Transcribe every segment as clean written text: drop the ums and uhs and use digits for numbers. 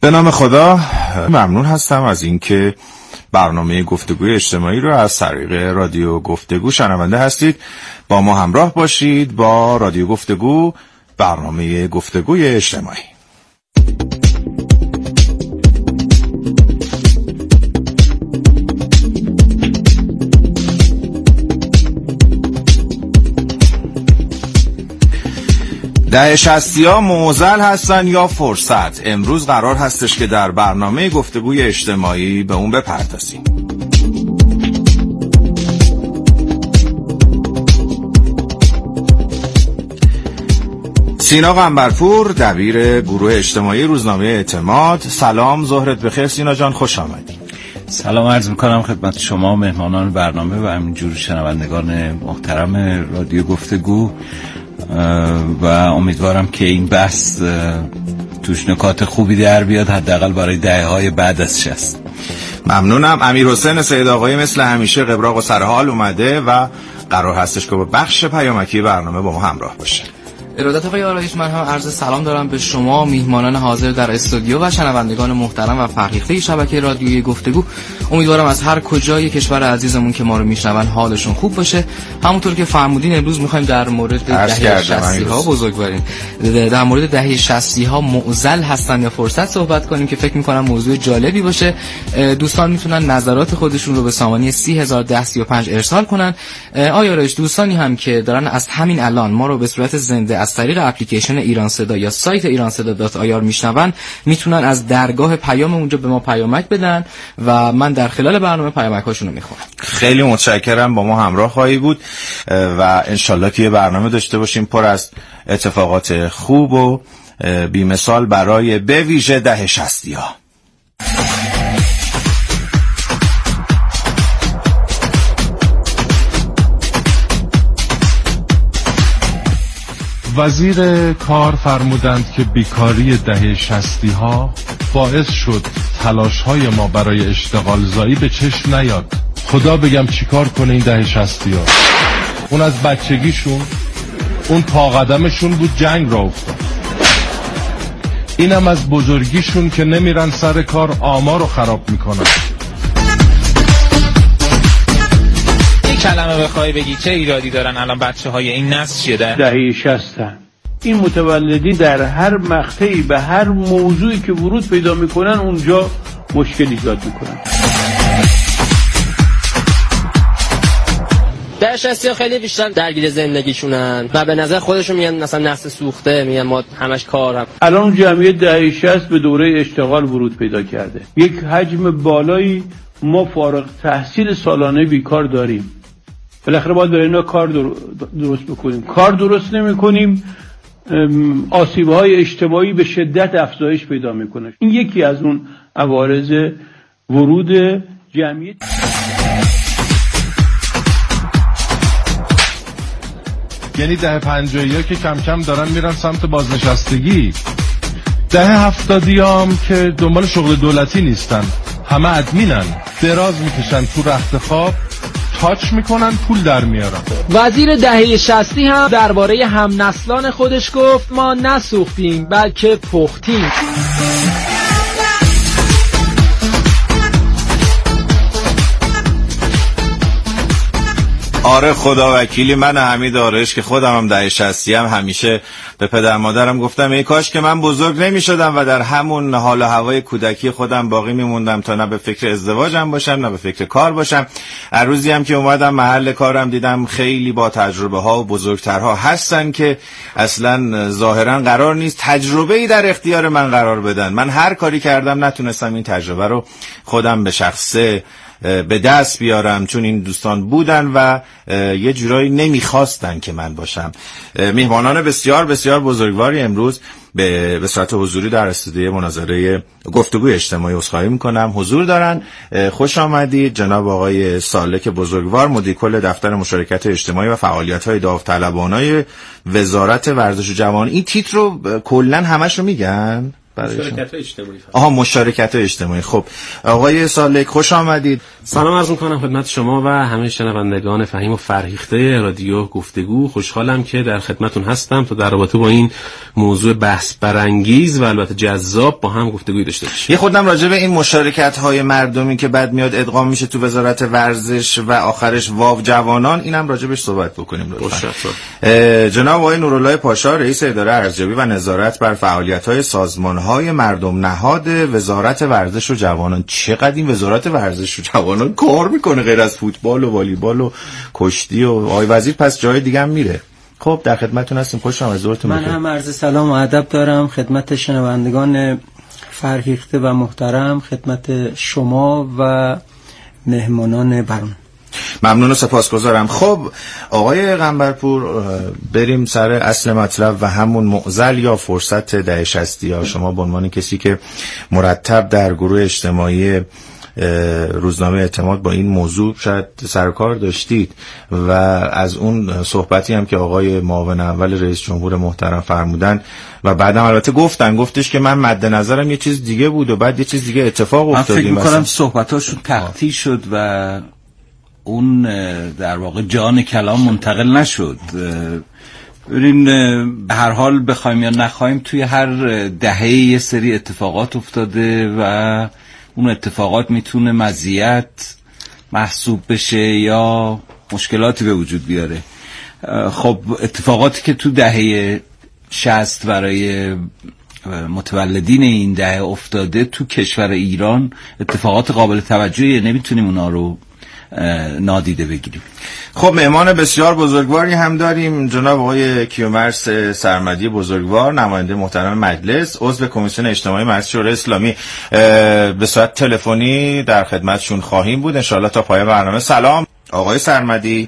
به نام خدا. ممنون هستم از اینکه برنامه گفتگوی اجتماعی رو از طریق رادیو گفتگو شنونده هستید. با ما همراه باشید با رادیو گفتگو، برنامه گفتگوی اجتماعی. ده شصتی‌ها معضل هستن یا فرصت؟ امروز قرار هستش که در برنامه گفتگوی اجتماعی به اون بپردازیم. سینا قنبرپور، دبیر گروه اجتماعی روزنامه اعتماد. سلام، ظهرت بخیر سینا جان، خوش آمدید. سلام عرض میکنم خدمت شما مهمانان برنامه و همینجور شنوندگان محترم رادیو گفتگو و امیدوارم که این بحث توش نکات خوبی در بیاد، حداقل برای دهه‌های بعد از 60. ممنونم. امیرحسین سید آقایی مثل همیشه قبراق و سرحال اومده و قرار هستش که با بخش پیامکی برنامه با ما همراه باشه. ارادت آقای آرایش، من هم عرض سلام دارم به شما میهمانان حاضر در استودیو و شنوندگان محترم و فرهیخته شبکه رادیویی گفتگو. امیدوارم از هر کجای کشور عزیزمون که ما رو میشنون حالشون خوب باشه. همونطور که فرمودین امروز میخوایم در مورد دهه 60 ها بزرگوارین، در مورد دهه 60 ها معضل هستن یا فرصت صحبت کنیم که فکر میکنم موضوع جالبی باشه. دوستان میتونن نظرات خودشون رو به سامانه 301035 ارسال کنن. آقای آرایش، دوستانی هم که دارن از همین الان ما رو به صورت زنده از طریق اپلیکیشن ایران صدا یا سایت ایرانصدا.ir میشنون، میتونن از درگاه پیام اونجا به ما پیامک بدن و من در خلال برنامه پیامک‌هاشون رو میخونم. خیلی متشکرم، با ما همراه خواهی بود و انشالله که یه برنامه داشته باشیم پر از اتفاقات خوب و بی‌مثال برای به ویژه دهه 60 ها. وزیر کار فرمودند که بیکاری دهه 60 ها باعث شد تلاش‌های ما برای اشتغال زایی به چشم نیاد. خدا بگم چیکار کنه این دهه 60 ها. اون از بچگیشون، اون پا قدمشون بود جنگ را افتاد. اینم از بزرگیشون که نمیرن سر کار آمار رو خراب میکنن. کلمه بخوای بگی چه ایرادی دارن الان بچه‌های این نسل چیه دهه 60 این متولدی در هر مقطعی به هر موضوعی که ورود پیدا میکنن اونجا مشکل ایجاد میکنن. دهه 60 خیلی بیشتر درگیر زندگیشونن و به نظر خودشون میگن مثلا نسل سوخته، میگن ما همش کارم. الان جمعیت دهه 60 به دوره اشتغال ورود پیدا کرده. یک حجم بالایی ما فارغ تحصیل سالانه بیکار داریم. بالاخره باید برای اینا کار درست بکنیم. کار درست نمی‌کنیم، آسیب‌های اجتماعی به شدت افزایش پیدا می‌کنه. این یکی از اون عوارض ورود جمعیت. یعنی دهه 50 که کم کم دارن میرن سمت بازنشستگی. دهه 70 هم که دنبال شغل دولتی نیستن، همه ادمینن، دراز میکشن تو رخت خواب، تاچ میکنن، پول در میارن. وزیر دهه 60 هم درباره هم نسلان خودش گفت ما نسوختیم بلکه پختیم. آره خدا وکیلی، من حمید آرایش که خودم هم دهه 60 هم همیشه به پدر مادرم گفتم ای کاش که من بزرگ نمی شدم و در همون حال و هوای کودکی خودم باقی میموندم تا نه به فکر ازدواجم باشم نه به فکر کار باشم. هر روزی هم که اومدم محل کارم دیدم خیلی با تجربه ها و بزرگترها هستن که اصلا ظاهرا قرار نیست تجربه‌ای در اختیار من قرار بدن. من هر کاری کردم نتونستم این تجربه رو خودم به شخصه به دست بیارم، چون این دوستان بودن و یه جورایی نمیخواستن که من باشم. میهمانان بسیار بسیار بزرگواری امروز به صورت حضوری در استودیو مناظره گفتگوی اجتماعی عذرخواهی میکنم حضور دارن. خوش آمدید جناب آقای سالک بزرگوار، مدیر کل دفتر مشارکت اجتماعی و فعالیت‌های داوطلبانه وزارت ورزش و جوانی. این تیتر رو کلا همش رو میگن؟ مشارکت‌های اجتماعی. مشارکت‌های اجتماعی. خب آقای سالک خوش آمدید. سلام عرض می‌کنم خدمت شما و همه شنوندگان فهیم و فرهیخته رادیو گفتگو. خوشحالم که در خدمتتون هستم تا در رابطه با این موضوع بحث برانگیز و البته جذاب با هم گفتگوی داشته باشیم. یه خودم راجع به این مشارکت‌های مردمی که بعد میاد ادغام میشه تو وزارت ورزش و آخرش واو جوانان، اینم راجع بهش صحبت بکنیم لطفاً. جناب آقای نورالله پاشا رئیس اداره ارزیابی و نظارت بر فعالیت‌های سازمان‌های مردم نهاد وزارت ورزش و جوانان. چقدر این وزارت ورزش و جوانان کار میکنه غیر از فوتبال و والیبال و کشتی و آقای وزیر پس جای دیگه هم میره. خب در خدمتتون هستیم. خوش آمدید. زورتون بخیر. من هم عرض سلام و ادب دارم خدمت شنوندگان فرهیخته و محترم، خدمت شما و مهمانان برون. ممنون و سپاسگزارم. خب آقای قنبرپور بریم سر اصل مطلب و همون معضل یا فرصت دهه 60 ها. شما به عنوان کسی که مرتب در گروه اجتماعی روزنامه اعتماد با این موضوع شاید سرکار داشتید و از اون صحبتی هم که آقای معاون اول رئیس جمهور محترم فرمودن و بعدم البته گفتش که من مد نظرم یه چیز دیگه بود و بعد یه چیز دیگه اتفاق افتاد. من فکر می‌کنم صحبتاشون تقطیع شد و اون در واقع جان کلام منتقل نشد. ببینین به هر حال بخوایم یا نخوایم توی هر دهه یه سری اتفاقات افتاده و اون اتفاقات میتونه مزیت محسوب بشه یا مشکلاتی به وجود بیاره. خب اتفاقاتی که تو دهه 60 برای متولدین این دهه افتاده تو کشور ایران اتفاقات قابل توجهیه، نمیتونیم اونا رو نادیده بگیریم. خب مهمان بسیار بزرگواری هم داریم، جناب آقای کیومرث سرمدی بزرگوار، نماینده محترم مجلس، عضو کمیسیون اجتماعی مجلس شورای اسلامی. به صورت تلفنی در خدمتشون خواهیم بود انشالله تا پایان برنامه. سلام آقای سرمدی.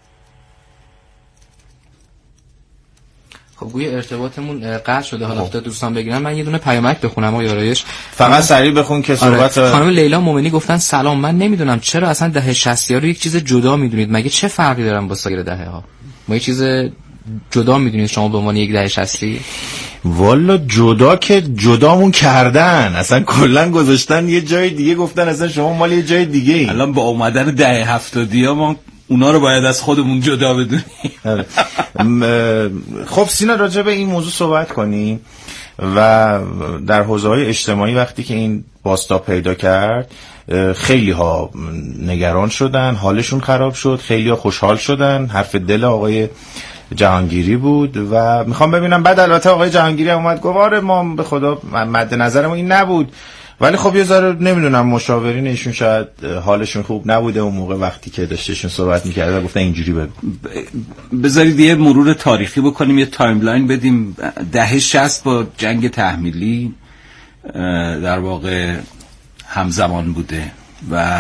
خب گویا ارتباطمون قطع شده. حالا تا دوستان بگیرن من یه دونه پیامک بخونم آقای آرایش. فقط سریع بخون که صحبت. خانم لیلا مومنی گفتن سلام، من نمیدونم چرا اصلا دهه 60 رو یک چیز جدا میدونید، مگه چه فرقی دارن با سایر دهه ها؟ ما یک چیز جدا میدونید شما به عنوان یک دهه 60؟ والا جدا که جدامون کردن، اصلا کلا گذاشتن یه جای دیگه، گفتن اصلا شما مال یه جای دیگه ای. الان با اومدن دهه 70 ما اونا رو باید از خودمون جدا بدونیم. خب سینا راجع به این موضوع صحبت کنیم و در حوزه‌های اجتماعی وقتی که این بازتاب پیدا کرد خیلی ها نگران شدن، حالشون خراب شد، خیلی ها خوشحال شدن. حرف دل آقای جهانگیری بود و میخوام ببینم بعد البته آقای جهانگیری هم اومد گفت آره ما به خدا مد نظر ما این نبود، ولی خب یه ذره نمیدونم مشاورین ایشون شاید حالشون خوب نبوده اون موقع وقتی که داشتشون صحبت می‌کردن و گفتن اینجوری بگو. بذارید یه مرور تاریخی بکنیم، یه تایملاین بدیم. دهه 60 با جنگ تحمیلی در واقع همزمان بوده و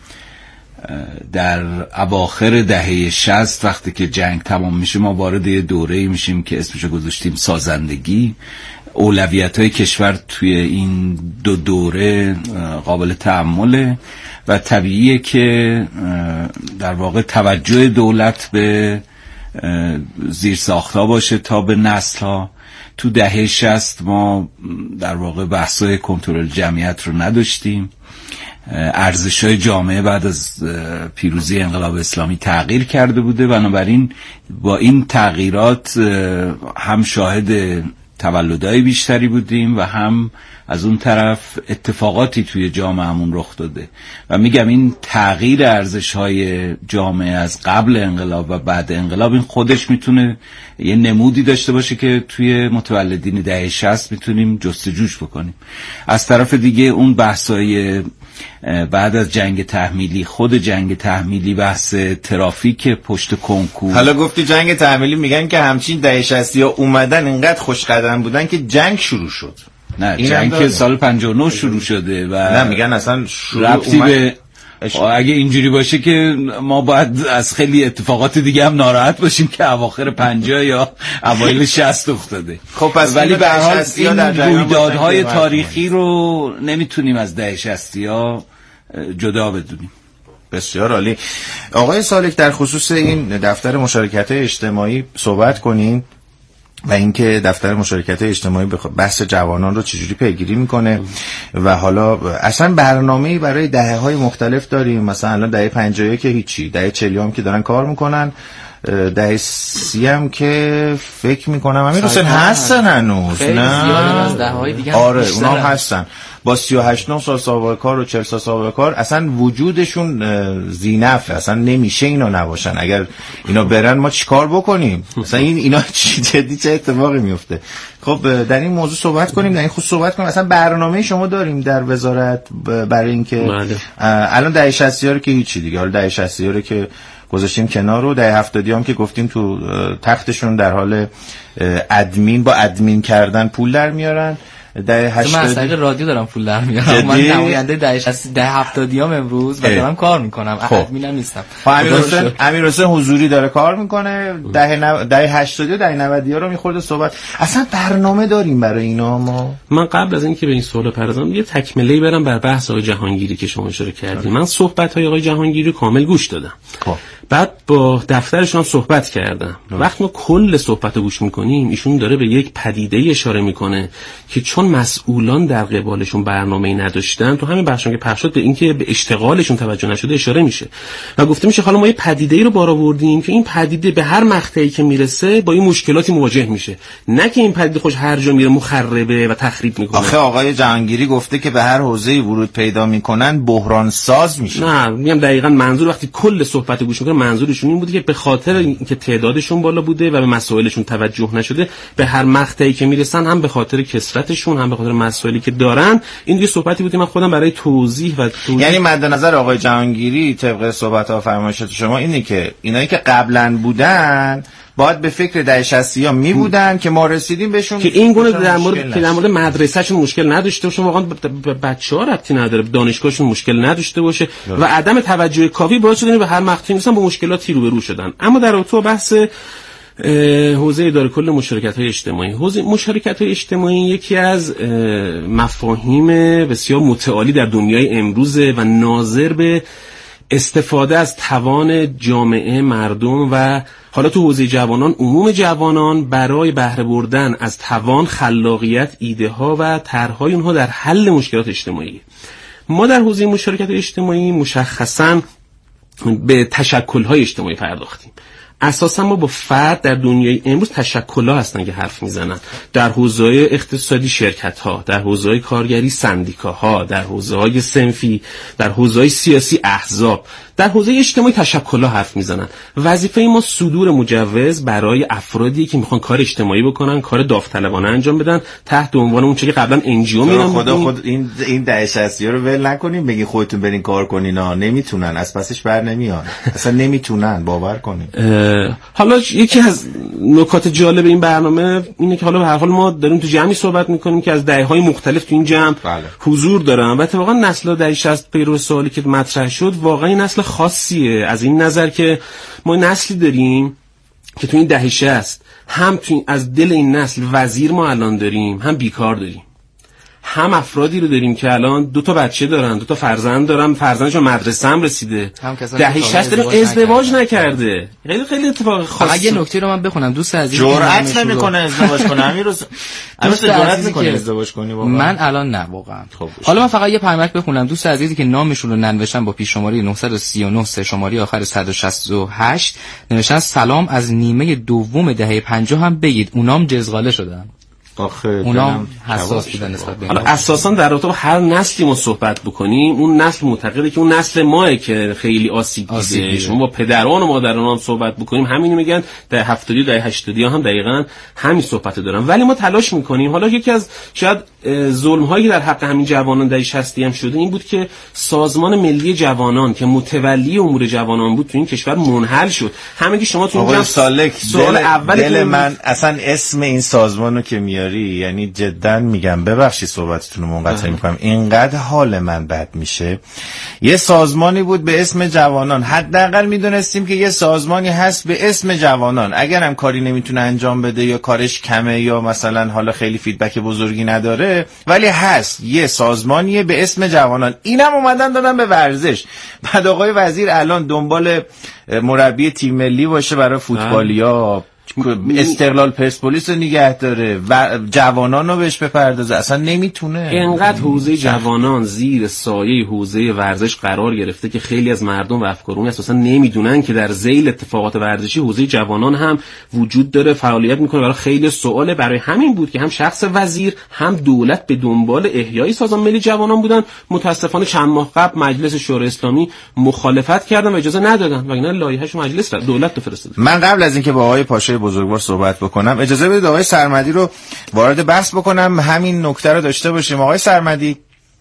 در اواخر دهه 60 وقتی که جنگ تمام میشه ما وارد یه دوره‌ای میشیم که اسمشو گذاشتیم سازندگی. اولویت‌های کشور توی این دو دوره قابل تأمله و طبیعیه که در واقع توجه دولت به زیرساخت‌ها باشه تا به نسل‌ها. تو دهه 60 ما در واقع بحث‌های کنترل جمعیت رو نداشتیم. ارزش‌های جامعه بعد از پیروزی انقلاب اسلامی تغییر کرده بوده، بنابراین با این تغییرات هم شاهد تولدهای بیشتری بودیم و هم از اون طرف اتفاقاتی توی جامعهمون رخ داده و میگم این تغییر ارزش‌های جامعه از قبل انقلاب و بعد انقلاب این خودش میتونه یه نمودی داشته باشه که توی متولدین دهه 60 میتونیم جستجوش بکنیم. از طرف دیگه اون بحث‌های بعد از جنگ تحمیلی، خود جنگ تحمیلی، بحث ترافیک پشت کنکور. حالا گفتی جنگ تحمیلی، میگن که همچین دهه 60 ها اومدن اینقدر خوش قدم بودن که جنگ شروع شد. نه جنگ که سال 59 شروع شده و نه میگن اصلا ربطی به اگه اینجوری باشه که ما باید از خیلی اتفاقات دیگه هم ناراحت باشیم که اواخر 50 یا اوایل 60 افتاده. خب پس ولی به هر حال این رویدادهای تاریخی رو نمیتونیم از دهه 60 ها جدا بدونیم. بسیار عالی. آقای سالک در خصوص این دفتر مشارکت اجتماعی صحبت کنیم. و اینکه دفتر مشارکت اجتماعی بحث جوانان رو چجوری پیگیری میکنه و حالا اصلا برنامه‌ای برای دهه‌های مختلف داریم. مثلا الان دهه 50 که هیچی، دهه 40 هم که دارن کار میکنن، دهه 30 هم که فکر میکنم همین حسین هستن هنوز، نه آره اونا هستن با 38 سال سابقه کار و 40 سال سابقه کار، اصلا وجودشون ذینفه، اصلا نمیشه اینا نباشن. اگر اینا برن ما چیکار بکنیم؟ مثلا اینا جدی چه اتفاقی میفته؟ خب در این موضوع صحبت کنیم، در این خود صحبت کنیم. اصلا برنامه شما داریم در وزارت برای اینکه الان دهه 60 رو که هیچی دیگه، حالا دهه 60 رو که گذاشتیم کنار رو، دهه 70 هم که گفتیم تو تختشون در حال ادمین با ادمین کردن پول در میارن. دهه 80 من از طریق رادیو دارم پول در میارم، من نماینده دهه 70 امروز و دارم کار میکنم، ادمینم نیستم. امیر حسین حضوری داره کار میکنه، دهه 80 و دهه 90 رو میخورده صحبت. اصلا برنامه داریم برای اینا ما؟ من قبل از اینکه به این سوال بپردازم یه تکمله‌ای برم بر بحث آقای جهانگیری که شما اشاره کردید. من صحبت‌های آقای جهانگیری رو کامل گوش دادم. بعد با دفترشون صحبت کردم. وقتی ما کل صحبت رو گوش میکنیم، ایشون داره به یک پدیده اشاره میکنه که چون مسئولان در قبالشون برنامه‌ای نداشتن، تو همین بخشم که پخش شد به اینکه به اشتغالشون توجه نشده اشاره میشه و گفته میشه حالا ما یه پدیده‌ای رو بار آوردیم که این پدیده به هر مقطعی که میرسه با این مشکلاتی مواجه میشه، نه که این پدیده خوش هر جا میره مخربه و تخریب میکنه. آخه آقای جهانگیری گفته که به هر حوزه‌ای ورود پیدا میکنن بحران ساز میشه. نه میگم دقیقاً منظور وقتی کل صحبت گوش میکنه منظورشون این بوده که به خاطر اینکه تعدادشون بالا بوده و به مسائلشون توجه نشده، به هر مقطعی که میرسن هم به خاطر کثرتشون هم به خاطر مسائلی که دارن، این یه صحبتی بود که من خودم برای توضیح یعنی مد نظر آقای جهانگیری طبق صحبت‌ها و فرمایشات شما اینه که اینایی که قبلا بودن باید به فکر دهه 60 ها می بودن که ما رسیدیم بهشون، که این گونه در مورد مدرسه‌شون مشکل نداشته باشه، واقعا بچه‌ها ربطی نداره، دانشگاهشون مشکل نداشته باشه و عدم توجه کافی باعث شده به هر مقطعی مثلا با مشکلاتی روبرو شدن. اما در رابطه با بحث حوزه اداره کل مشارکت‌های اجتماعی، حوزه مشارکت‌های اجتماعی یکی از مفاهیم بسیار متعالی در دنیای امروزه و ناظر به استفاده از توان جامعه، مردم و حالا تو حوزه جوانان عموم جوانان برای بهره بردن از توان، خلاقیت، ایده ها و طرح‌های اونها در حل مشکلات اجتماعی. ما در حوزه مشارکت اجتماعی مشخصاً به تشکل‌های اجتماعی پرداختیم. اساسا ما با فرد در دنیای امروز تشکل‌ها هستن که حرف میزنن، در حوزه‌های اقتصادی شرکت‌ها، در حوزه‌های کارگری سندیکاها، در حوزه‌های صنفی، در حوزه‌های سیاسی احزاب، در حوزه اجتماعی تشکل‌ها حرف میزنن. وظیفه ما صدور مجوز برای افرادی که میخوان کار اجتماعی بکنن، کار داوطلبانه انجام بدن تحت عنوان اون چیزی که قبلا انجیو می‌نام. خود این دهه 60 رو ول نکنین بگین خودتون برین کار کنین، نمیتونن، از پسش بر نمیان، اصلا نمیتونن، باور کنین. حالا یکی از نکات جالب این برنامه اینه که حالا به هر حال ما داریم تو جمعی صحبت میکنیم که از دهه‌های مختلف تو این جمع حضور دارن و اتفاقا نسل دهه 60 پیرو سوالی که مطرح شد واقعا نسل خاصیه، از این نظر که ما نسلی داریم که تو این دهه 60 هم تو از دل این نسل وزیر ما الان داریم، هم بیکار داریم، هم افرادی رو داریم که الان 2 تا بچه دارن، 2 تا فرزند دارن، فرزندشون مدرسه هم رسیده، دهه 60 داریم ازدواج نکرده. خیلی اتفاق خاصه. یه نکته رو من بخونم، دوست عزیز جرأت نمیکنه ازدواج کنه، همین روز جرأت میکنه ازدواج کنی واقعا. من الان نه واقعا. حالا من فقط یه پیامک بخونم، دوست عزیزی که نامشون رو ننوشتن با پیش شماره 939 سه شماره آخر 168 نوشتن سلام، از نیمه دوم دهه 50 هم بگید اونام جزغاله شدن. اونا حساس بودن نسبت به حالا اساسا در رابطه با هر نسلی ما صحبت بکنیم، اون نسل معتقده که اون نسل ماه که خیلی آسیب دیده. شما با پدران و مادران هم صحبت بکنیم همین میگن، در 70 دهه 80 هم دقیقاً همین صحبت دارن. ولی ما تلاش میکنیم، حالا یکی از شاید ظلم هایی که در حق همین جوانان دهه 60 هم شده این بود که سازمان ملی جوانان که متولی امور جوانان بود تو این کشور منحل شد. همین که شما تو اینجا سوال اول دل من اصلا اسم این سازمانو که یعنی جدا میگم، ببخشید صحبتتون رو منقطع میکنم، اینقدر حال من بد میشه. یه سازمانی بود به اسم جوانان، حداقل میدونستیم که یه سازمانی هست به اسم جوانان، اگرم کاری نمیتونه انجام بده یا کارش کمه یا مثلا حالا خیلی فیدبک بزرگی نداره، ولی هست یه سازمانیه به اسم جوانان. اینم اومدن دادن به ورزش. بعد آقای وزیر الان دنبال مربی تیم ملی باشه برای فوتبالیا، استقلال پرسپولیس رو نگه داره و جوانان رو بهش بپردازه، اصلا نمیتونه. اینقدر حوزه جوانان زیر سایه حوزه ورزش قرار گرفته که خیلی از مردم و افکارون اساسا نمیدونن که در ذیل اتفاقات ورزشی حوزه جوانان هم وجود داره، فعالیت میکنه. برای خیلی سواله، برای همین بود که هم شخص وزیر هم دولت به دنبال احیای سازمان ملی جوانان بودن. متاسفانه چند ماه قبل مجلس شورای اسلامی مخالفت کردن و اجازه ندادن و اینا لایحه‌اش مجلس دولت فرستاد. من قبل از اینکه با آقای پاشای بزرگوار صحبت بکنم اجازه بدید آقای سرمدی رو وارد بحث بکنم، همین نکته رو داشته باشیم. آقای سرمدی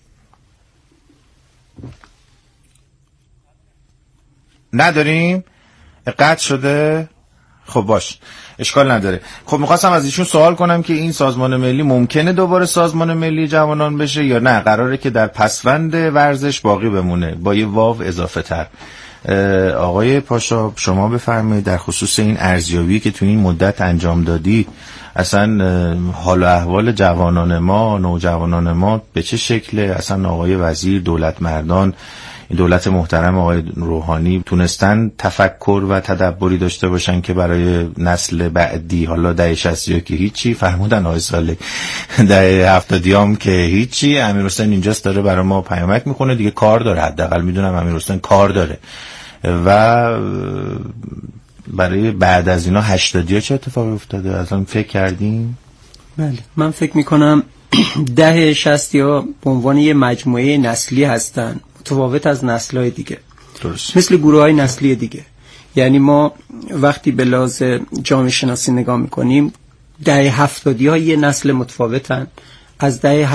نداریم؟ قطع شده؟ خب باش، اشکال نداره. خب میخواستم از ایشون سوال کنم که این سازمان ملی ممکنه دوباره سازمان ملی جوانان بشه یا نه قراره که در پسوند ورزش باقی بمونه با یه واو اضافه تر؟ آقای پاشا شما بفرمایید در خصوص این ارزیابی که تو این مدت انجام دادی، اصلا حال و احوال جوانان ما، نوجوانان ما به چه شکله؟ اصلا آقای وزیر، دولت مردان، دولت محترم آقای روحانی تونستن تفکر و تدبری داشته باشن که برای نسل بعدی، حالا دهه 60 که هیچی، فرمودن آقای صالح دهه 70 هم که هیچی، امیرحسین اینجاست داره برای ما پیامک میخونه دیگه، کار داره، حداقل میدونم امیرحسین کار داره. و برای بعد از اینا 80 چه اتفاقی افتاده؟ اصلا فکر کردیم؟ بله، من فکر میکنم دهه 60 به عنوان یه مجموعه نسلی هستن متفاوت از نسل‌های دیگه. درست. مثل گروه‌های نسلی دیگه. یعنی ما وقتی به لحاظ جامعه شناسی نگاه میکنیم دهه 70 یه نسل متفاوتن از دهه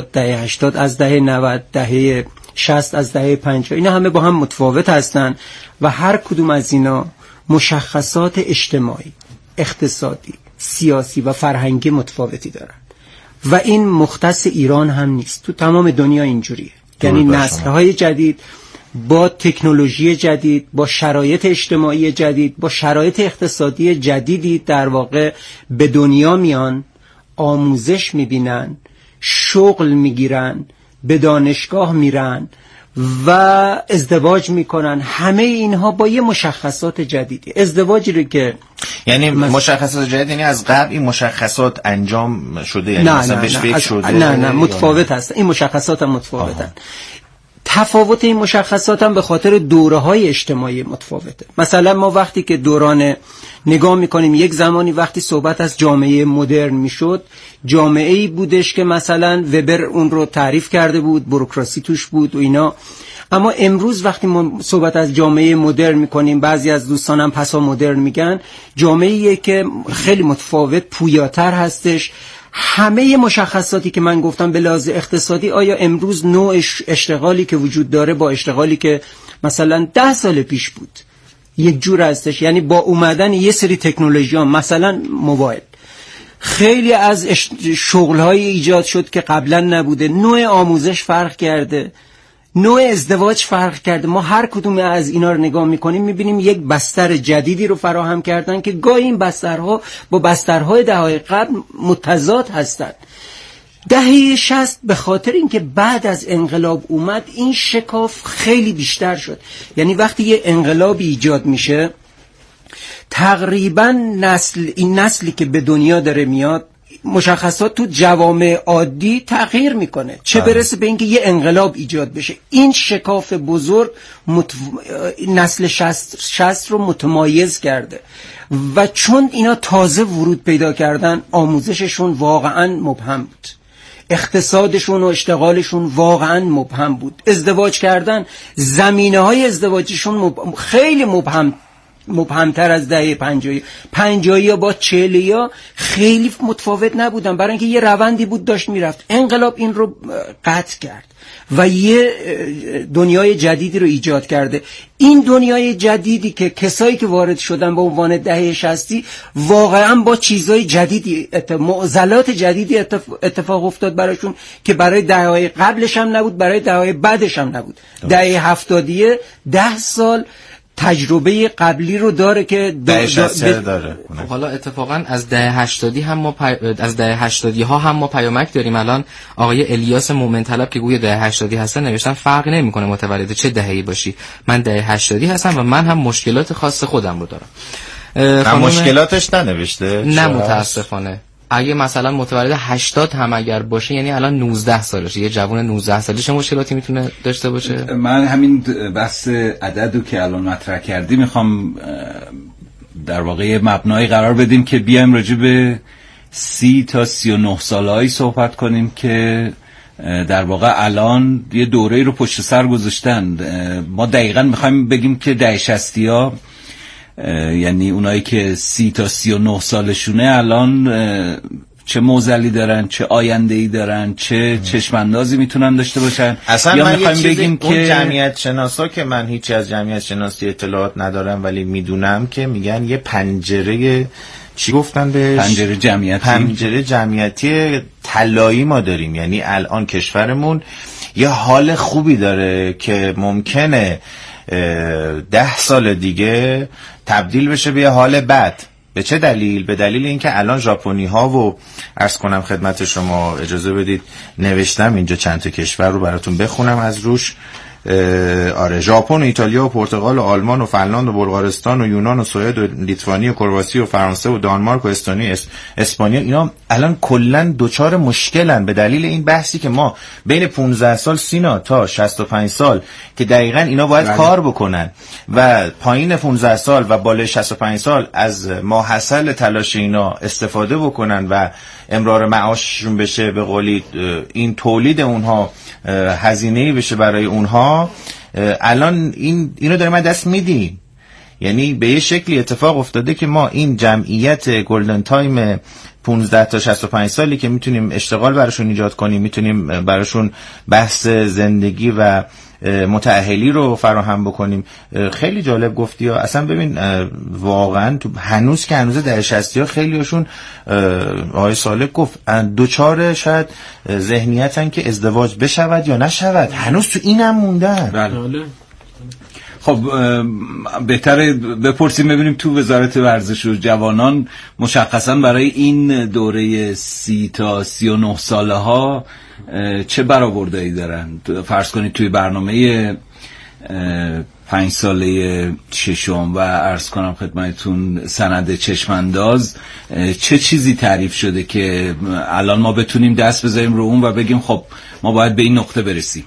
80 از دهه 90 دهه 60 از دهه 50، اینا همه با هم متفاوت هستن و هر کدوم از اینا مشخصات اجتماعی، اقتصادی، سیاسی و فرهنگی متفاوتی دارن و این مختص ایران هم نیست، تو تمام دنیا اینجوریه. یعنی نسل‌های جدید با تکنولوژی جدید، با شرایط اجتماعی جدید، با شرایط اقتصادی جدیدی در واقع به دنیا میان، آموزش میبینن، شغل میگیرن، به دانشگاه میرن و ازدواج میکنن. همه اینها با یه مشخصات جدیدی. ازدواجی رو که یعنی مشخصات جدید، یعنی از قبل این مشخصات انجام شده، یعنی مثلا بهش فکر شده؟ نه متفاوت هست. این مشخصات هم متفاوتن. تفاوت این مشخصات هم به خاطر دوره‌های اجتماعی متفاوته. مثلا ما وقتی که دوران نگاه میکنیم، یک زمانی وقتی صحبت از جامعه مدرن میشد، جامعه‌ای بودش که مثلا وبر اون رو تعریف کرده بود، بوروکراسی توش بود و اینا. اما امروز وقتی ما صحبت از جامعه مدرن میکنیم، بعضی از دوستانم پسا مدرن میگن، جامعه‌ایه که خیلی متفاوت، پویاتر هستش. همه مشخصاتی که من گفتم به لحاظ اقتصادی، آیا امروز نوع اشتغالی که وجود داره با اشتغالی که مثلا 10 سال پیش بود یک جور هستش؟ یعنی با اومدن یه سری تکنولوژی ها، مثلا موبایل، خیلی از شغل‌های ایجاد شد که قبلا نبوده. نوع آموزش فرق کرده، نوع ازدواج فرق کرده. ما هر کدوم از اینا رو نگاه میکنیم میبینیم یک بستر جدیدی رو فراهم کردن که گاهی این بسترها با بسترهای دهه‌های قبل متضاد هستند. دهه 60 به خاطر اینکه بعد از انقلاب اومد، این شکاف خیلی بیشتر شد. یعنی وقتی یه انقلاب ایجاد میشه، تقریبا این نسلی که به دنیا داره میاد، مشخصات تو جوامع عادی تغییر میکنه، چه برسه به اینکه یه انقلاب ایجاد بشه. این شکاف بزرگ نسل 60 رو متمایز کرده و چون اینا تازه ورود پیدا کردن، آموزششون واقعا مبهم بود، اقتصادشون و اشتغالشون واقعا مبهم بود، ازدواج کردن، زمینه‌های ازدواجشون خیلی مبهمتر از دهه 50 با 40 خیلی متفاوت نبودن، برای اینکه یه روندی بود داشت میرفت. انقلاب این رو قطع کرد و یه دنیای جدیدی رو ایجاد کرده. این دنیای جدیدی که کسایی که وارد شدن به عنوان دهه 60 واقعا با چیزای جدیدی، معضلات جدیدی اتفاق افتاد براشون که برای دهه‌های قبلش هم نبود، برای دهه‌های بعدش هم نبود. دهه 70 10 سال تجربه قبلی رو داره که داره. حالا اتفاقا از دهه 80 هم ما از دهه 80 ها هم ما پیامک داریم. الان آقای الیاس مومن طلب که گویا دهه 80 هستن نوشتن فرق نمیکنه متولد چه دهه‌ای باشی، من دهه 80 هستم و من هم مشکلات خاص خودم رو دارم. مشکلاتش ننوشته؟ نه متاسفانه. اگه مثلا متولد 80 هم اگر باشه، یعنی الان 19 سالشه، یه جوان 19 ساله چه مشکلاتی میتونه داشته باشه؟ من همین بحث عددو که الان مطرح کردی میخوام در واقع مبنایی قرار بدیم که بیایم راجع به 30 تا 39 سالهایی صحبت کنیم که در واقع الان یه دوره رو پشت سر گذاشتن. ما دقیقاً میخوایم بگیم که دهه 60 ها، یعنی اونایی که 30 تا 39 سالشونه الان چه معضلی دارن، چه آینده‌ای دارن، چه چشماندازی میتونن داشته باشن. اصلا من میخوایم بگیم که اون جمعیت شناسا که من هیچی از جمعیت شناسی اطلاعات ندارم ولی میدونم که میگن یه پنجره، چی گفتن بهش؟ پنجره جمعیتی طلایی ما داریم. یعنی الان کشورمون یه حال خوبی داره که ممکنه 10 سال دیگه تبدیل بشه به یه حال بد. به چه دلیل؟ به دلیل اینکه الان ژاپنی ها و عرض کنم خدمت شما، اجازه بدید نوشتم اینجا چند تا کشور رو براتون بخونم از روش. آره، ژاپن و ایتالیا و پرتغال و آلمان و فنلاند و بلغارستان و یونان و سوئد و لیتوانی و کرواسی و فرانسه و دانمارک و استونی اسپانیا، اینا الان کلا دوچار مشکلن به دلیل این بحثی که ما بین 15 سال سینا تا 65 سال که دقیقاً اینا باید کار بکنن و پایین 15 سال و بالای 65 سال از ماحصل تلاش اینا استفاده بکنن و امرار معاششون بشه، به قولی این تولید اونها هزینه‌ای بشه برای اونها. الان اینو داریم دست میدیم. یعنی به یه شکلی اتفاق افتاده که ما این جمعیت گلدن تایم 15 تا 65 سالی که میتونیم اشتغال براشون ایجاد کنیم، میتونیم براشون بحث زندگی و متأهلی رو فراهم بکنیم. خیلی جالب گفتی ها. اصلا ببین واقعا تو هنوز دهه 60 ها خیلی هاشون آقای صالح گفت دوچار شاید ذهنیتن که ازدواج بشود یا نشود، هنوز تو اینم موندن. بله. خب بهتره بپرسیم ببینیم تو وزارت ورزش و جوانان مشخصا برای این دوره 30 تا 39 ساله ها چه برآورده‌ای دارن. فرض کنید توی برنامه 5 ساله ششم و عرض کنم خدمتتون سند چشمانداز چه چیزی تعریف شده که الان ما بتونیم دست بذاریم رو اون و بگیم خب ما باید به این نقطه برسیم.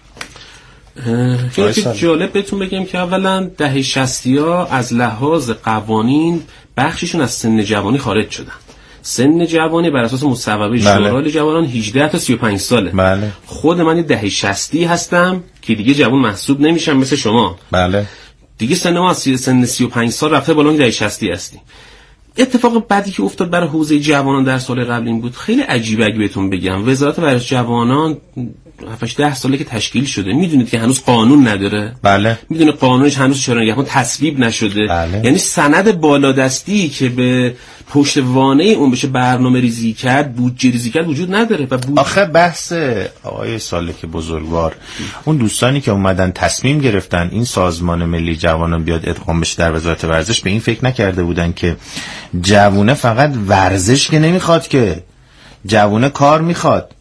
خیلی جالب بهتون بگم که اولا دهه 60 ها از لحاظ قوانین بخششون از سن جوانی خارج شدن. سن جوانی بر اساس مصوبه شورای جوانان 18 تا 35 ساله. بله. خود من دهه 60 هستم که دیگه جوان محسوب نمیشم مثل شما. بله. دیگه سن ما از سن 35 سال رفته بالا، دهه 60 هستیم. اتفاق بعدی که افتاد برای حوزه جوانان در سال قبل این بود، خیلی عجیبه اگه بهتون بگم. وزارت ورزش جوانان 7-10 ساله که تشکیل شده، میدونید که هنوز قانون نداره. بله. میدونید قانونش هنوز چرا نگهبان تصویب نشده. بله. یعنی سند بالادستی که به پشتوانه اون بشه برنامه ریزی کرد، بودجه ریزی کرد وجود نداره. و آخه بحث آقای صالح که بزرگوار، اون دوستانی که اومدن تصمیم گرفتن این سازمان ملی جوانان بیاد ادغام بشه در وزارت ورزش، به این فکر نکرده بودن که جوونه فقط ورزش که نمیخواد، که جوونه کار میخواد،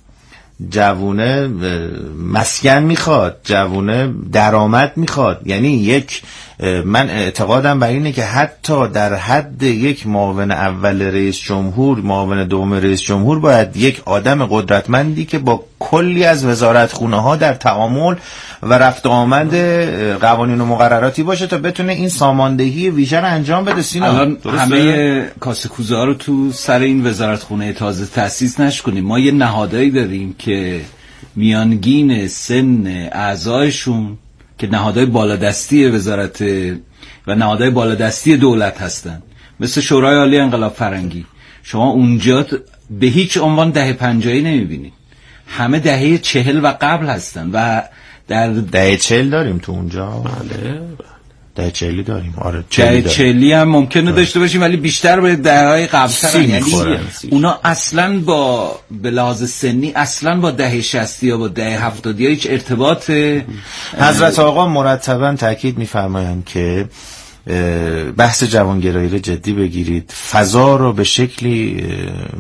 جوونه مسکن میخواد، جوونه درآمد میخواد. یعنی من اعتقادم بر اینه که حتی در حد یک معاون اول رئیس جمهور، معاون دوم رئیس جمهور، باید یک آدم قدرتمندی که با کلی از وزارتخونه ها در تعامل و رفت آمد قوانین و مقرراتی باشه تا بتونه این ساماندهی ویژه رو انجام بده. الان همه کاسه کوزه ها رو تو سر این وزارتخونه تازه تأسیس نشکنیم. ما یه نهادایی داریم که میانگین سن اعضایشون که نهادهای بالادستی وزارت و نهادهای بالادستی دولت هستن، مثل شورای عالی انقلاب فرنگی، شما اونجا به هیچ عنوان دهه 50 نمیبینید، همه دهه 40 و قبل هستن. و در دهه 40 داریم تو اونجا. بله. دهه 40 داریم. آره، دهه 40 هم ممکنه داشته باشیم ولی بیشتر به دهه‌های قبل‌تر. یعنی اونا اصلاً به لحاظ سنی اصلاً با دهه 60 یا با دهه 70 هیچ ارتباط. حضرت آقا مرتباً تاکید می‌فرمایند که بحث جوانگرایی رو جدی بگیرید، فضا رو به شکلی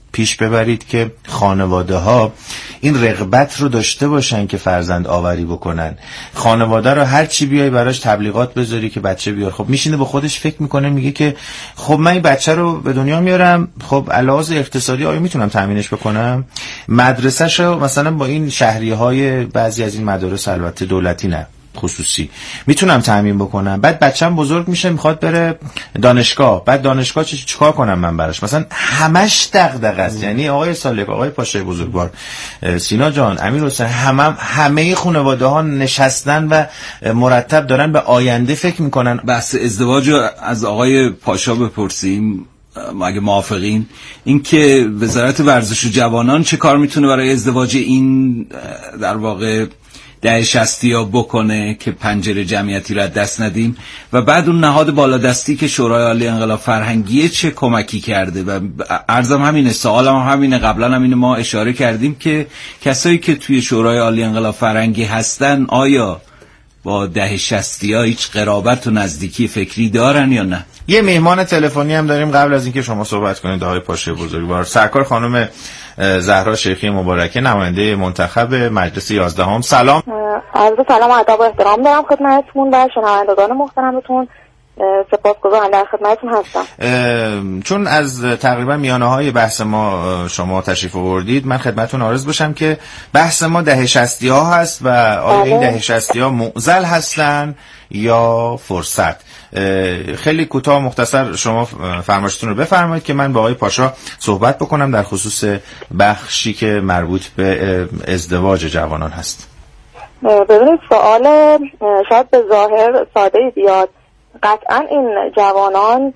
پیش ببرید که خانواده ها این رغبت رو داشته باشن که فرزند آوری بکنن. خانواده رو هر چی بیای براش تبلیغات بذاری که بچه بیار، خب میشینه با خودش فکر میکنه، میگه که خب من این بچه رو به دنیا میارم، خب علاوه اقتصادی آیا میتونم تامینش بکنم؟ مدرسه‌شو مثلا با این شهریه‌های بعضی از این مدارس، البته دولتی نه خصوصی، میتونم تامین بکنم. بعد بچه‌م بزرگ میشه میخواد بره دانشگاه، بعد دانشگاه چیکار کنم من براش؟ مثلا همش دغدغه است. یعنی آقای سالک، آقای پاشای بزرگوار، سینا جان، امیر حسین، همه خانواده ها نشستن و مرتب دارن به آینده فکر میکنن. بحث ازدواج از آقای پاشا بپرسیم اگه موافقین، این که وزارت ورزش و جوانان چه کار میتونه برای ازدواج این در واقع دهه 60 ها بکنه که پنجره جمعیتی رو دست ندیم، و بعد اون نهاد بالادستی که شورای عالی انقلاب فرهنگی چه کمکی کرده. و عرضم همینه، سوالم همینه، قبلا همینه، ما اشاره کردیم که کسایی که توی شورای عالی انقلاب فرهنگی هستن آیا با دهه 60 ها هیچ قرابت و نزدیکی فکری دارن یا نه؟ یه مهمان تلفنی هم داریم قبل از اینکه شما صحبت کنید آقای پاشای بزرگوار. سرکار خانم زهرا شیخی مبارکه، نماینده منتخب مجلس 11. سلام. عرض سلام و ادب و احترام دارم خدمتتون و شنوندگان محترمتون. سپاسگزارم، در خدمتتون هستم. چون از تقریبا میانه‌های بحث ما شما تشریف آوردید، من خدمتتون عرض بشم که بحث ما دهه 60 ها هست و آیا این دهه 60 ها معضل هستن یا فرصت؟ خیلی کوتاه مختصر شما فرمایشتون رو بفرمایید که من با آقای پاشا صحبت بکنم در خصوص بخشی که مربوط به ازدواج جوانان هست. ببینید، سوال شاید به ظاهر ساده بیاد. قطعا این جوانان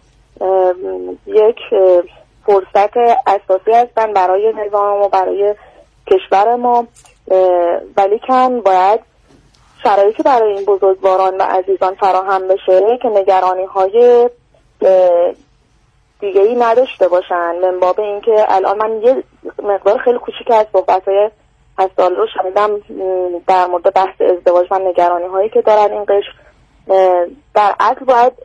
یک فرصت اساسی هستن برای نظام و برای کشور ما، ولیکن باید شرایطی برای این بزرگواران و عزیزان فراهم بشه که نگرانی های دیگه‌ای نداشته باشن. من باب اینکه الان من یه مقدار خیلی کوچیک از صحبت‌های از سال رو شنیدم در مورد بحث ازدواج و نگرانی هایی که دارن این قشر. در اصل باید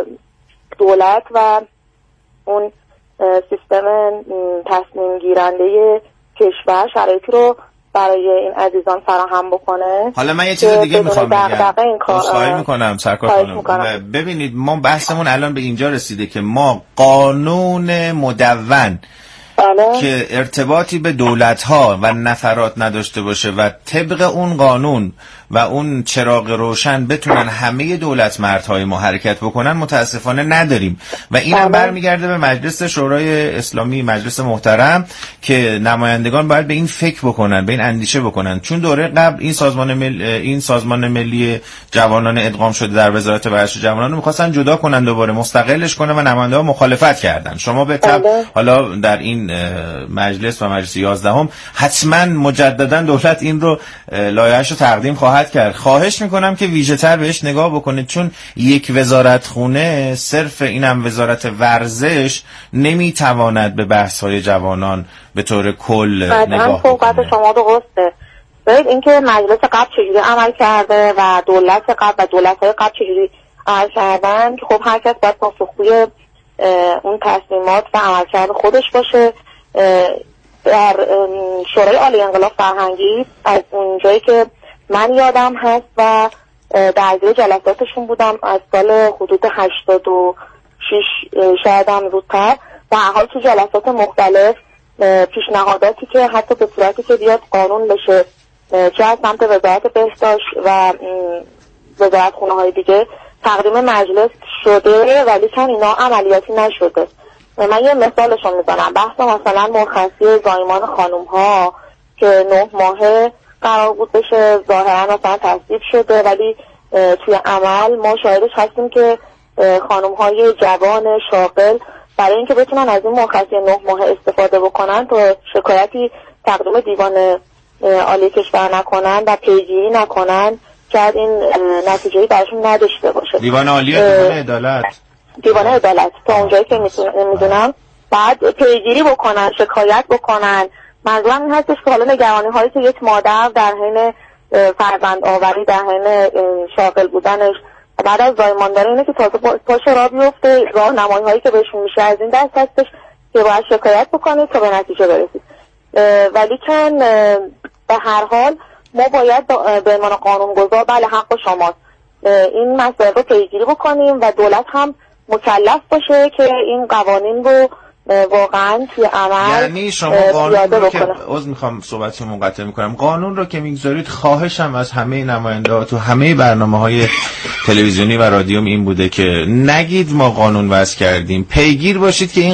دولت و اون سیستم تصمیم گیرنده کشور شرایطی رو برای این عزیزان فراهم بکنه. حالا من یه چیز دیگه میخوام بگم، خواهی میکنم سرکار خانم. ببینید، ما بحثمون الان به اینجا رسیده که ما قانون مدون که ارتباطی به دولت‌ها و نفرات نداشته باشه و طبق اون قانون و اون چراغ روشن بتونن همه دولت مردهای ما حرکت بکنن متاسفانه نداریم و این هم برمیگرده به مجلس شورای اسلامی، مجلس محترم، که نمایندگان باید به این فکر بکنن، به این اندیشه بکنن. چون دوره قبل این سازمان ملی جوانان ادغام شده در وزارت ورزش و جوانان رو می‌خواستن جدا کنن، دوباره مستقلش کنن و نماینده‌ها مخالفت کردن. شما به طبع حالا در این مجلس و مجلس 11 حتما مجددا دولت این رو لایحه‌اش رو تقدیم خواهد کرد. خواهش میکنم که ویژه‌تر بهش نگاه بکنید، چون یک وزارت خونه، صرف اینم وزارت ورزش، نمیتواند به بحث‌های جوانان به طور کل نگاه بکنه. شما درسته. ببینید اینکه مجلس قبل چجوری عمل کرده و دولت قبل و دولت‌های قبل چجوری عمل کردن، که خب هر کس باید پاسخگوی اون تصمیمات و عملکرد خودش باشه. در شورای عالی انقلاب فرهنگی از اونجایی که من یادم هست و درگیر جلساتشون بودم از سال حدود 86 شاید هم زودتر، و حال تو جلسات مختلف پیشنهاداتی که حتی به صورتی که بیاد قانون بشه، چه از سمت وزارت بهداشت و وزارت خونه های دیگه تقدیم مجلس شده، ولی کن اینا عملیاتی نشده. من یه مثالشون میزنم، بحث مثلا مرخصی زایمان خانوم ها که 9 ماهه قرار بود بشه، ظاهرا مثلا تصویب شده، ولی توی عمل ما شاهدش هستیم که خانوم های جوان شاغل برای اینکه بتونن از این مرخصی 9 ماه استفاده بکنن تا شکایتی تقدیم دیوان عالی کشور نکنن و پیگیری نکنن، شاید این نتیجه‌ای براشون نداشته باشه. دیوان عالی دیوان عدالت تا اونجایی که میدونم بعد پیگیری بکنن، شکایت بکنن. منظورم این هستش که حالا نگرانی هایی که یک مادر در حین فرزند آوری، در حین شاغل بودنش بعد از زایمان داره، اینه که تازه پاش را بیفته، راهنمایی هایی که بهشون میشه از این دست هستش که که باید شکایت بکنید تا به نتیجه برسید. ولی که به هر حال ما باید به عنوان قانونگذار بله حق شماست این مسائل رو پیگیری بکنیم و دولت هم مکلف باشه که این قوانین رو واقعا توی عمل یعنی شما قانون رو که میخوام صحبتی منقطع میکنم، قانون رو که میگذارید خواهشم از همه نماینده‌ها تو همه برنامه‌های تلویزیونی و رادیوم این بوده که نگید ما قانون وضع کردیم، پیگیر باشید که این